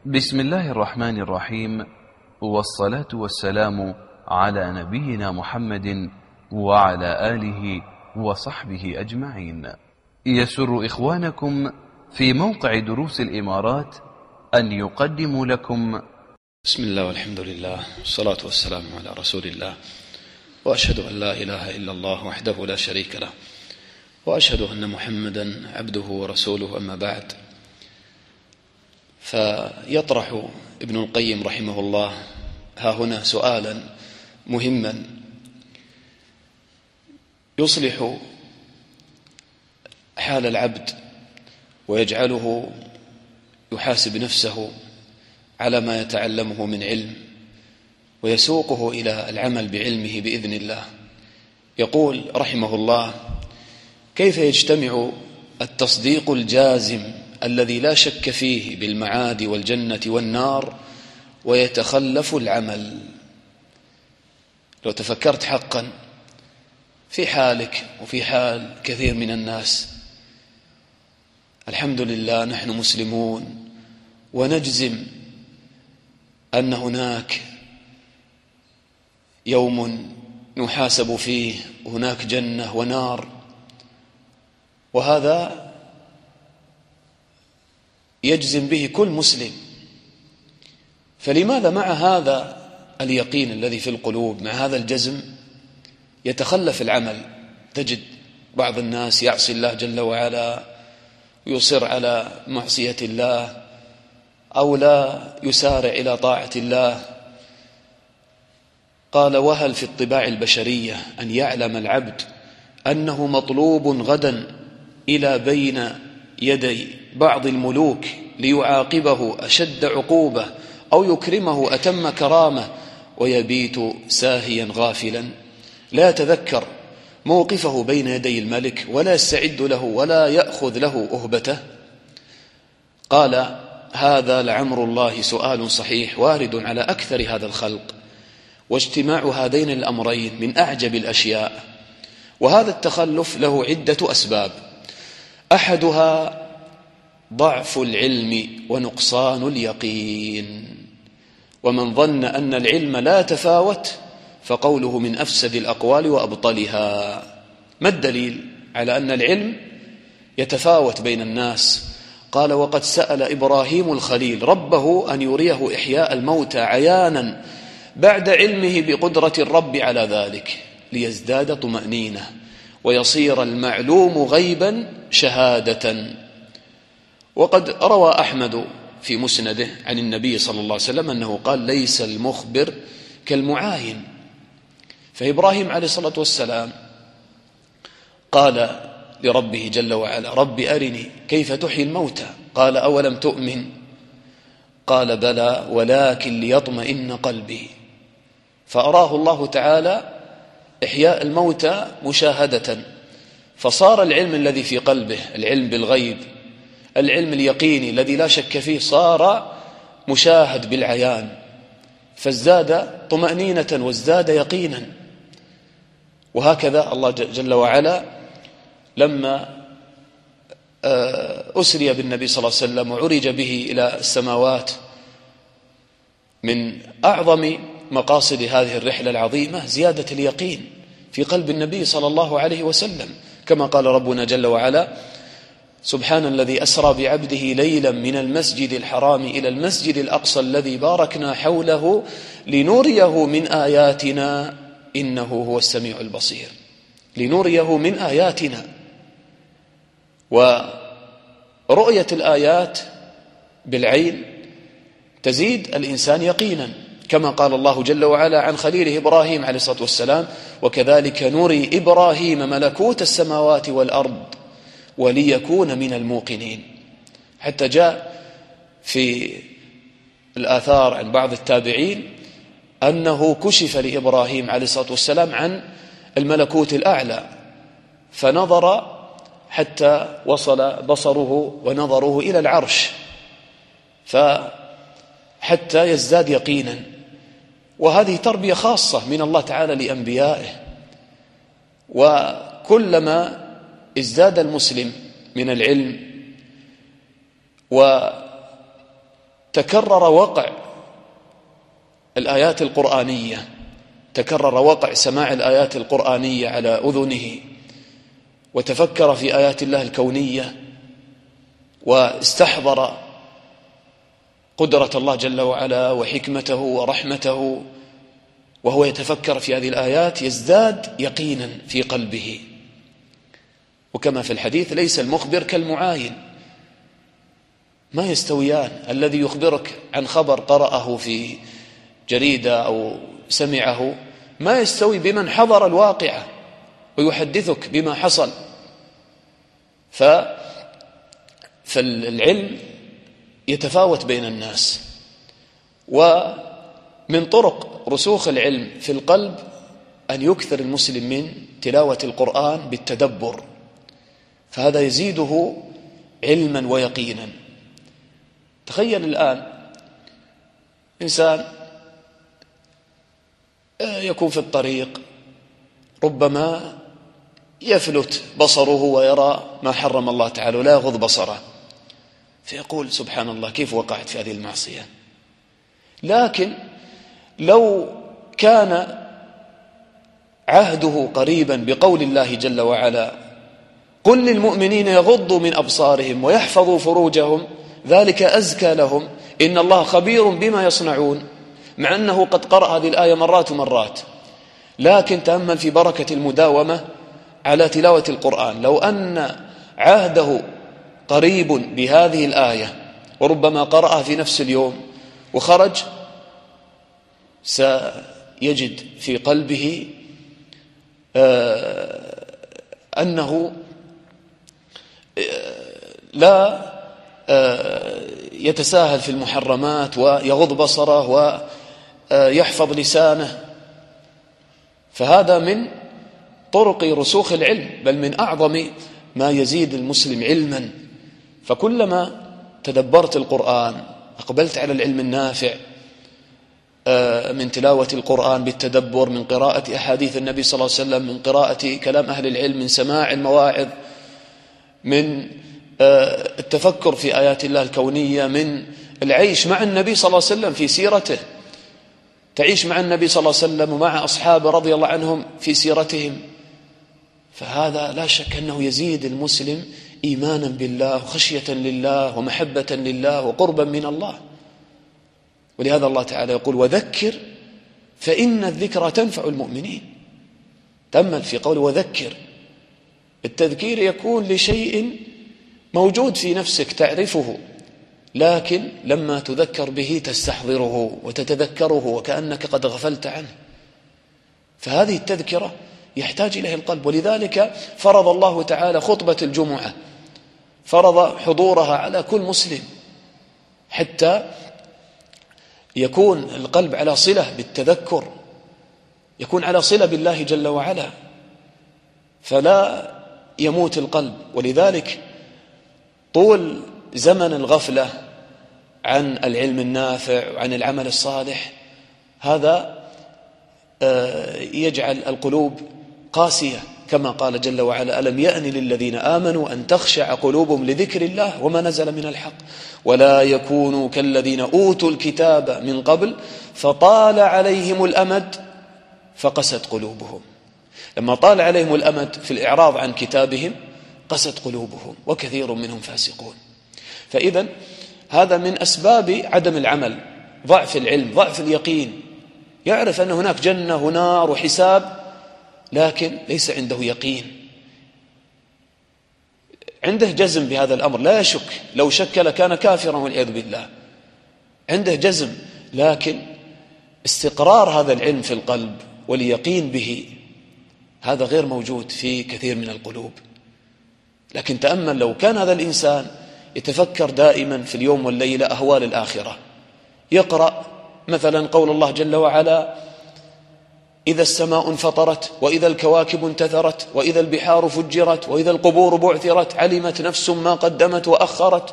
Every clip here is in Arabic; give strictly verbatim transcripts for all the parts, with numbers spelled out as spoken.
بسم الله الرحمن الرحيم، والصلاة والسلام على نبينا محمد وعلى آله وصحبه أجمعين. يسر إخوانكم في موقع دروس الإمارات أن يقدموا لكم بسم الله والحمد لله والصلاة والسلام على رسول الله، وأشهد أن لا إله إلا الله وحده لا شريك له، وأشهد أن محمدا عبده ورسوله. أما بعد، فيطرح ابن القيم رحمه الله ها هنا سؤالا مهما يصلح حال العبد ويجعله يحاسب نفسه على ما يتعلمه من علم ويسوقه إلى العمل بعلمه بإذن الله. يقول رحمه الله: كيف يجتمع التصديق الجازم الذي لا شك فيه بالمعاد والجنة والنار ويتخلف العمل؟ لو تفكرت حقا في حالك وفي حال كثير من الناس، الحمد لله نحن مسلمون ونجزم أن هناك يوم نحاسب فيه، هناك جنة ونار، وهذا يجزم به كل مسلم. فلماذا مع هذا اليقين الذي في القلوب، مع هذا الجزم، يتخلف العمل؟ تجد بعض الناس يعصي الله جل وعلا ويصر على معصية الله، أو لا يسارع إلى طاعة الله. قال: وهل في الطباع البشرية أن يعلم العبد أنه مطلوب غدا إلى بين يدي بعض الملوك ليعاقبه أشد عقوبة أو يكرمه أتم كرامة، ويبيت ساهيا غافلا لا يتذكر موقفه بين يدي الملك ولا يستعد له ولا يأخذ له أهبته؟ قال: هذا لعمر الله سؤال صحيح وارد على أكثر هذا الخلق، واجتماع هذين الأمرين من أعجب الأشياء. وهذا التخلف له عدة أسباب، أحدها ضعف العلم ونقصان اليقين. ومن ظن أن العلم لا تفاوت فقوله من أفسد الأقوال وأبطلها. ما الدليل على أن العلم يتفاوت بين الناس؟ قال: وقد سأل إبراهيم الخليل ربه أن يريه إحياء الموتى عيانا بعد علمه بقدرة الرب على ذلك ليزداد طمأنينة ويصير المعلوم غيبا شهادة. وقد روى أحمد في مسنده عن النبي صلى الله عليه وسلم أنه قال: ليس المخبر كالمعاين. فإبراهيم عليه الصلاة والسلام قال لربه جل وعلا: رب أرني كيف تحيي الموتى. قال: أولم تؤمن؟ قال: بلى ولكن ليطمئن قلبي. فأراه الله تعالى إحياء الموتى مشاهدة، فصار العلم الذي في قلبه، العلم بالغيب، العلم اليقيني الذي لا شك فيه، صار مشاهد بالعيان، فازداد طمأنينة وازداد يقينا. وهكذا الله جل وعلا لما أسري بالنبي صلى الله عليه وسلم وعرج به إلى السماوات، من أعظم مقاصد هذه الرحلة العظيمة زيادة اليقين في قلب النبي صلى الله عليه وسلم، كما قال ربنا جل وعلا: سبحان الذي أسرى بعبده ليلا من المسجد الحرام إلى المسجد الأقصى الذي باركنا حوله لنريه من آياتنا إنه هو السميع البصير. لنريه من آياتنا. ورؤية الآيات بالعين تزيد الإنسان يقينا، كما قال الله جل وعلا عن خليله إبراهيم عليه الصلاة والسلام: وكذلك نري إبراهيم ملكوت السماوات والأرض وليكون من الموقنين. حتى جاء في الآثار عن بعض التابعين أنه كشف لإبراهيم عليه الصلاة والسلام عن الملكوت الأعلى، فنظر حتى وصل بصره ونظره إلى العرش، فحتى يزداد يقينا. وهذه تربية خاصة من الله تعالى لأنبيائه. وكلما ازداد المسلم من العلم تكرر وقع الآيات القرآنية، تكرر وقع سماع الآيات القرآنية على أذنه، وتفكر في آيات الله الكونية، واستحضر قدرة الله جل وعلا وحكمته ورحمته، وهو يتفكر في هذه الآيات يزداد يقينا في قلبه. وكما في الحديث: ليس المخبر كالمعاين، ما يستويان. الذي يخبرك عن خبر قرأه في جريدة أو سمعه ما يستوي بمن حضر الواقعة ويحدثك بما حصل. ف... فالعلم يتفاوت بين الناس، ومن طرق رسوخ العلم في القلب أن يكثر المسلم من تلاوة القرآن بالتدبر، فهذا يزيده علما ويقينا. تخيل الآن إنسان يكون في الطريق، ربما يفلت بصره ويرى ما حرم الله تعالى ولا يغض بصره، فيقول: سبحان الله، كيف وقعت في هذه المعصية؟ لكن لو كان عهده قريبا بقول الله جل وعلا: قل للمؤمنين يغضوا من أبصارهم ويحفظوا فروجهم ذلك أزكى لهم إن الله خبير بما يصنعون، مع أنه قد قرأ هذه الآية مرات ومرات، لكن تأمل في بركة المداومة على تلاوة القرآن. لو أن عهده قريب بهذه الآية وربما قرأها في نفس اليوم وخرج، سيجد في قلبه أنه لا يتساهل في المحرمات ويغض بصره ويحفظ لسانه. فهذا من طرق رسوخ العلم، بل من أعظم ما يزيد المسلم علما. فكلما تدبرت القرآن، أقبلت على العلم النافع من تلاوة القرآن بالتدبر، من قراءة أحاديث النبي صلى الله عليه وسلم، من قراءة كلام أهل العلم، من سماع المواعظ، من التفكر في آيات الله الكونية، من العيش مع النبي صلى الله عليه وسلم في سيرته، تعيش مع النبي صلى الله عليه وسلم ومع أصحابه رضي الله عنهم في سيرتهم، فهذا لا شك أنه يزيد المسلم إيمانا بالله وخشية لله ومحبة لله وقربا من الله. ولهذا الله تعالى يقول: وذكر فإن الذكرى تنفع المؤمنين. تأمل في قوله وذكر، التذكير يكون لشيء موجود في نفسك تعرفه، لكن لما تذكر به تستحضره وتتذكره وكأنك قد غفلت عنه. فهذه التذكرة يحتاج إليه القلب، ولذلك فرض الله تعالى خطبة الجمعة، فرض حضورها على كل مسلم حتى يكون القلب على صلة بالتذكر، يكون على صلة بالله جل وعلا، فلا يموت القلب. ولذلك طول زمن الغفلة عن العلم النافع وعن العمل الصالح هذا يجعل القلوب قاسية، كما قال جل وعلا: ألم يأن للذين آمنوا أن تخشع قلوبهم لذكر الله وما نزل من الحق ولا يكونوا كالذين أوتوا الكتاب من قبل فطال عليهم الأمد فقست قلوبهم. لما طال عليهم الأمد في الإعراض عن كتابهم قست قلوبهم وكثير منهم فاسقون. فإذا هذا من أسباب عدم العمل، ضعف العلم، ضعف اليقين. يعرف أن هناك جنة ونار وحساب، لكن ليس عنده يقين، عنده جزم بهذا الأمر، لا يشك، لو شك لكان كافرا والعياذ بالله. عنده جزم، لكن استقرار هذا العلم في القلب واليقين به هذا غير موجود في كثير من القلوب. لكن تأمل لو كان هذا الإنسان يتفكر دائما في اليوم والليلة أهوال الآخرة، يقرأ مثلا قول الله جل وعلا: إذا السماء انفطرت وإذا الكواكب انتثرت وإذا البحار فجرت وإذا القبور بعثرت علمت نفس ما قدمت وأخرت.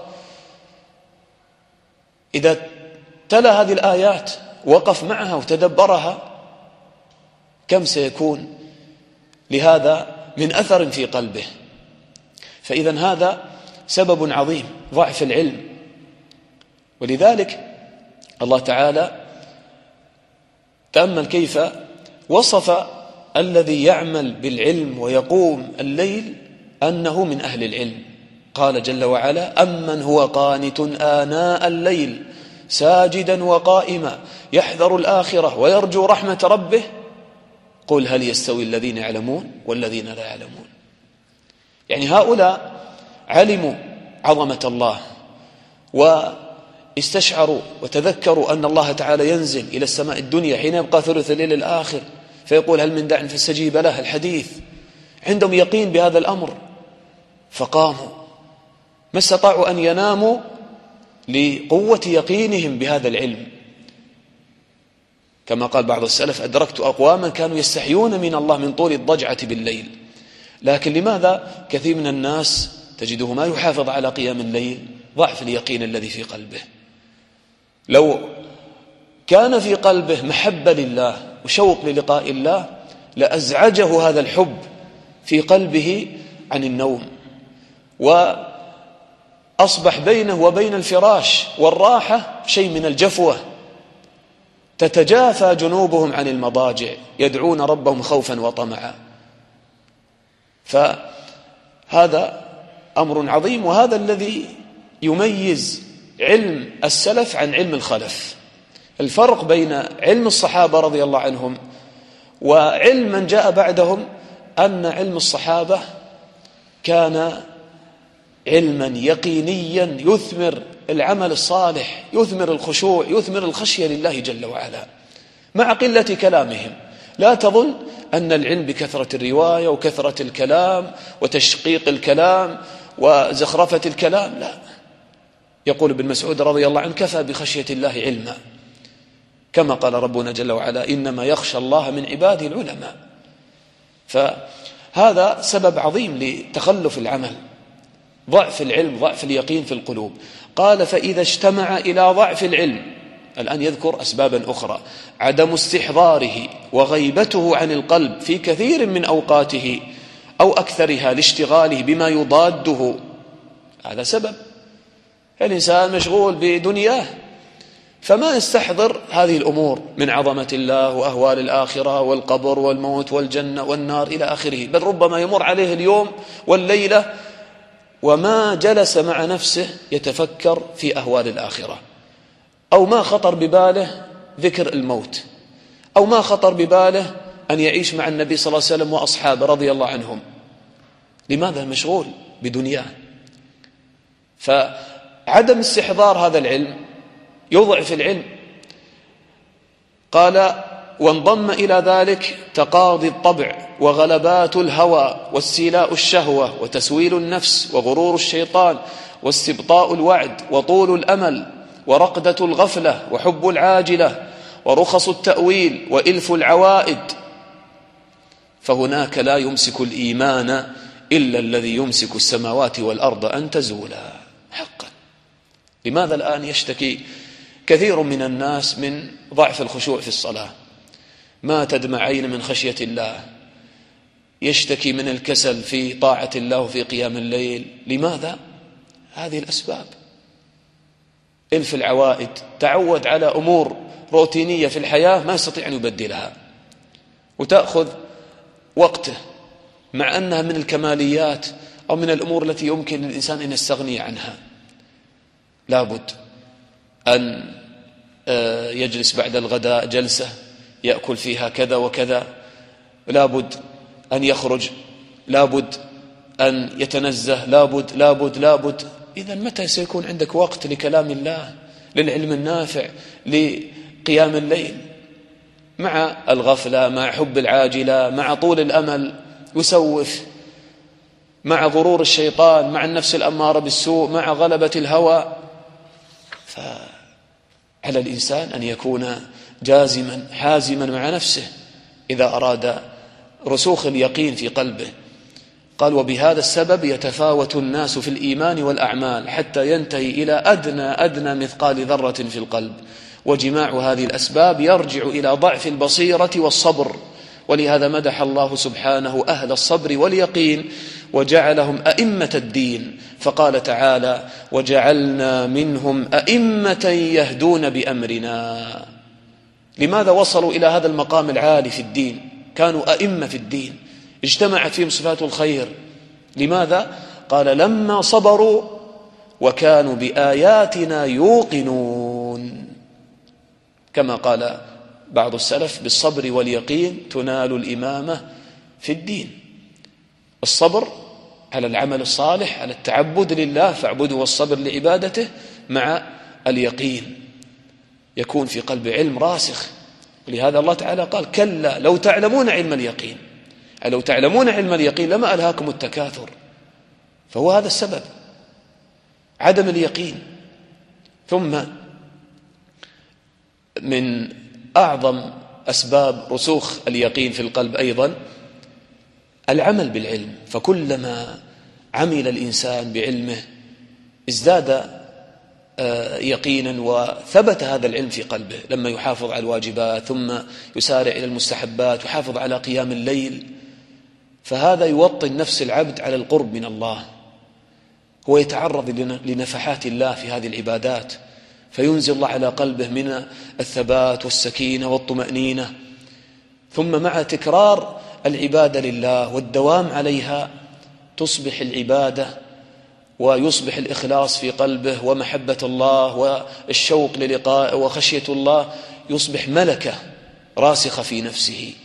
إذا تلا هذه الآيات وقف معها وتدبرها كم سيكون لهذا من أثر في قلبه. فإذا هذا سبب عظيم، ضعف العلم. ولذلك الله تعالى تأمل كيف وصف الذي يعمل بالعلم ويقوم الليل أنه من أهل العلم. قال جل وعلا: أمن هو قانت آناء الليل ساجدا وقائما يحذر الآخرة ويرجو رحمة ربه قل هل يستوي الذين يعلمون والذين لا يعلمون. يعني هؤلاء علموا عظمة الله واستشعروا وتذكروا أن الله تعالى ينزل إلى السماء الدنيا حين يبقى ثلث الليل الآخر فيقول هل من داع فاستجيب له، الحديث. عندهم يقين بهذا الأمر فقاموا، ما استطاعوا أن يناموا لقوة يقينهم بهذا العلم. كما قال بعض السلف: أدركت أقواما كانوا يستحيون من الله من طول الضجعة بالليل. لكن لماذا كثير من الناس تجده ما يحافظ على قيام الليل؟ ضعف اليقين الذي في قلبه. لو كان في قلبه محبة لله وشوق للقاء الله لأزعجه هذا الحب في قلبه عن النوم، وأصبح بينه وبين الفراش والراحة شيء من الجفوة. تتجافى جنوبهم عن المضاجع يدعون ربهم خوفا وطمعا. فهذا أمر عظيم، وهذا الذي يميز علم السلف عن علم الخلف. الفرق بين علم الصحابة رضي الله عنهم وعلم من جاء بعدهم أن علم الصحابة كان علما يقينيا يثمر العمل الصالح، يثمر الخشوع، يثمر الخشية لله جل وعلا مع قلة كلامهم. لا تظن أن العلم بكثرة الرواية وكثرة الكلام وتشقيق الكلام وزخرفة الكلام، لا. يقول ابن مسعود رضي الله عنه: كفى بخشية الله علما، كما قال ربنا جل وعلا: إنما يخشى الله من عباده العلماء. فهذا سبب عظيم لتخلف العمل، ضعف العلم، ضعف اليقين في القلوب. قال: فإذا اجتمع إلى ضعف العلم، الآن يذكر أسبابا أخرى: عدم استحضاره وغيبته عن القلب في كثير من أوقاته أو أكثرها لاشتغاله بما يضاده. هذا سبب. الإنسان مشغول بدنياه فما يستحضر هذه الأمور من عظمة الله وأهوال الآخرة والقبر والموت والجنة والنار إلى آخره، بل ربما يمر عليه اليوم والليلة وما جلس مع نفسه يتفكر في أهوال الآخرة، أو ما خطر بباله ذكر الموت، أو ما خطر بباله أن يعيش مع النبي صلى الله عليه وسلم وأصحابه رضي الله عنهم. لماذا؟ مشغول بدنياه. فعدم استحضار هذا العلم يضعف العلم. قال: وانضم إلى ذلك تقاضي الطبع وغلبات الهوى واستيلاء الشهوة وتسويل النفس وغرور الشيطان واستبطاء الوعد وطول الأمل ورقدة الغفلة وحب العاجلة ورخص التأويل وإلف العوائد. فهناك لا يمسك الإيمان إلا الذي يمسك السماوات والأرض أن تزولا حقا. لماذا الآن يشتكي كثير من الناس من ضعف الخشوع في الصلاة؟ ما تدمع عين من خشية الله، يشتكي من الكسل في طاعة الله وفي قيام الليل. لماذا؟ هذه الأسباب. إلف العوائد، تعود على أمور روتينية في الحياة ما يستطيع أن يبدلها، وتأخذ وقته، مع أنها من الكماليات أو من الأمور التي يمكن للإنسان أن يستغني عنها. لابد أن يجلس بعد الغداء جلسة يأكل فيها كذا وكذا، لابد أن يخرج، لابد أن يتنزه، لابد لابد لابد. إذن متى سيكون عندك وقت لكلام الله، للعلم النافع، لقيام الليل؟ مع الغفلة، مع حب العاجلة، مع طول الأمل يسوف، مع غرور الشيطان، مع النفس الأمارة بالسوء، مع غلبة الهوى. فعلى الإنسان أن يكون جازما حازما مع نفسه إذا أراد رسوخ اليقين في قلبه. قال: وبهذا السبب يتفاوت الناس في الإيمان والأعمال حتى ينتهي إلى أدنى أدنى مثقال ذرة في القلب. وجماع هذه الأسباب يرجع إلى ضعف البصيرة والصبر ولهذا مدح الله سبحانه أهل الصبر واليقين وجعلهم أئمة الدين، فقال تعالى: وجعلنا منهم أئمة يهدون بأمرنا. لماذا وصلوا إلى هذا المقام العالي في الدين؟ كانوا أئمة في الدين، اجتمعت فيهم صفات الخير. لماذا؟ قال: لما صبروا وكانوا بآياتنا يوقنون، كما قال بعض السلف: بالصبر واليقين تنال الإمامة في الدين. الصبر على العمل الصالح، على التعبد لله، فاعبدوا والصبر لعبادته، مع اليقين يكون في قلب علم راسخ. ولهذا الله تعالى قال: كلا لو تعلمون علم اليقين، لو تعلمون علم اليقين لما ألهاكم التكاثر. فهو هذا السبب، عدم اليقين. ثم من أعظم أسباب رسوخ اليقين في القلب أيضا العمل بالعلم، فكلما عمل الإنسان بعلمه ازداد يقينا وثبت هذا العلم في قلبه، لما يحافظ على الواجبات ثم يسارع إلى المستحبات، يحافظ على قيام الليل، فهذا يوطن نفس العبد على القرب من الله. هو يتعرض لنفحات الله في هذه العبادات، فينزل الله على قلبه من الثبات والسكينة والطمأنينة. ثم مع تكرار العبادة لله والدوام عليها تصبح العبادة ويصبح الإخلاص في قلبه ومحبة الله والشوق للقاء وخشية الله، يصبح ملكة راسخة في نفسه،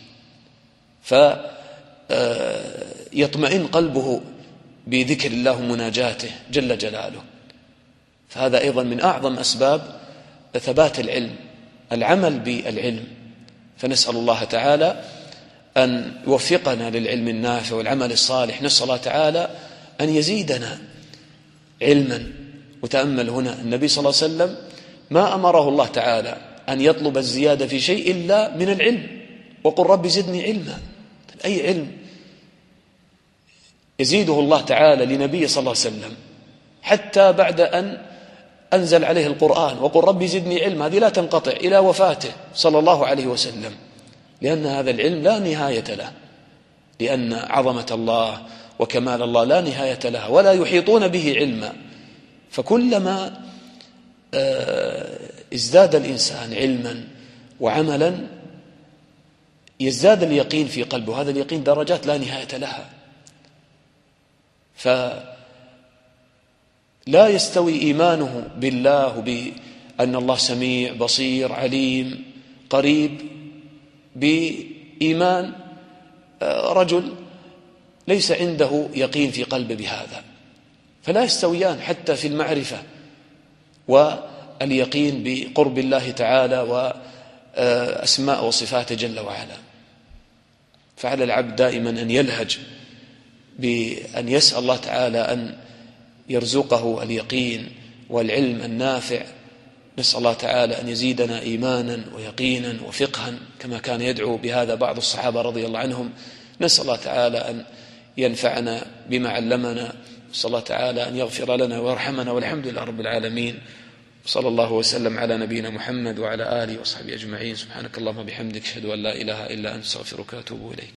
فيطمئن قلبه بذكر الله ومناجاته جل جلاله. فهذا أيضا من أعظم أسباب ثبات العلم، العمل بالعلم. فنسأل الله تعالى أن يوفقنا للعلم النافع والعمل الصالح. نسأل الله تعالى أن يزيدنا علما. وتأمل هنا النبي صلى الله عليه وسلم ما أمره الله تعالى أن يطلب الزيادة في شيء إلا من العلم، وقل رب زدني علما. أي علم يزيده الله تعالى لنبي صلى الله عليه وسلم حتى بعد أن أنزل عليه القرآن، وقل رب زدني علما، هذه لا تنقطع إلى وفاته صلى الله عليه وسلم، لأن هذا العلم لا نهاية له، لأن عظمة الله وكمال الله لا نهاية لها ولا يحيطون به علما. فكلما ازداد الإنسان علما وعملا يزداد اليقين في قلبه. هذا اليقين درجات لا نهاية لها، فلا يستوي إيمانه بالله بأن الله سميع بصير عليم قريب بإيمان رجل ليس عنده يقين في قلبه بهذا، فلا يستويان حتى في المعرفة واليقين بقرب الله تعالى وأسماء وصفاته جل وعلا. فعلى العبد دائما أن يلهج بأن يسأل الله تعالى أن يرزقه اليقين والعلم النافع. نسأل الله تعالى أن يزيدنا إيمانا ويقينا وفقها كما كان يدعو بهذا بعض الصحابة رضي الله عنهم. نسأل الله تعالى أن ينفعنا بما علمنا، نسأل الله تعالى أن يغفر لنا ويرحمنا، والحمد لله رب العالمين. صلى الله وسلم على نبينا محمد وعلى آله وصحبه أجمعين. سبحانك اللهم وبحمدك، أشهد أن لا إله إلا أنت، أستغفرك وأتوب إليك.